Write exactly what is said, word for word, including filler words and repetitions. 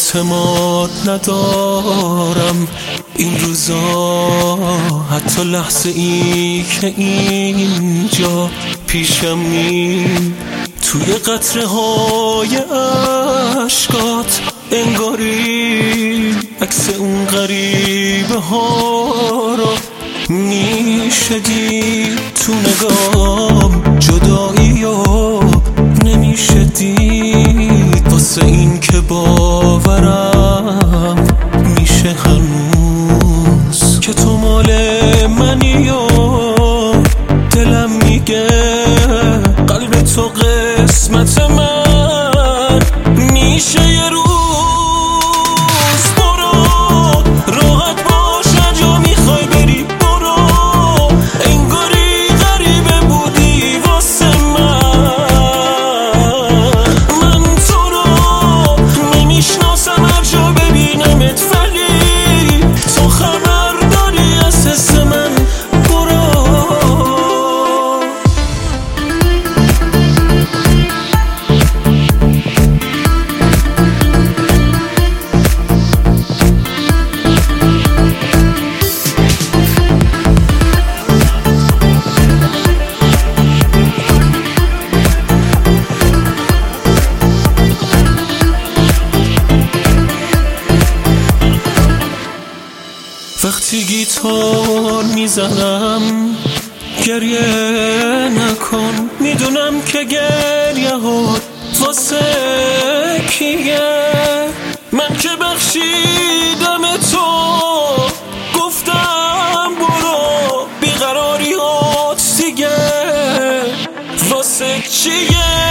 اعتماد ندارم این روزا، حتی لحظه ای که اینجا پیشم نی توی قطره های عشقات انگاری عکس اون غریبه ها را میشه دید تو نگام، جدایی و نمیشه دید واسه این که باورم میشه هنوز که تو مال منی و دلم میگه قلب تو قسمت من میشه یه روز. برو راحت باش جا میخوای بری، برو انگاری غریبه بودی واسه من. من تو رو نمیشناسم، هر جا ببینمت ولی تو خبر داری از حس من. وقتی گیتار میزنم گریه نکن، میدونم که گریه ها واسه کیه. من که بخشیدم تو گفتم برو بیقراریات دیگه واسه چیه.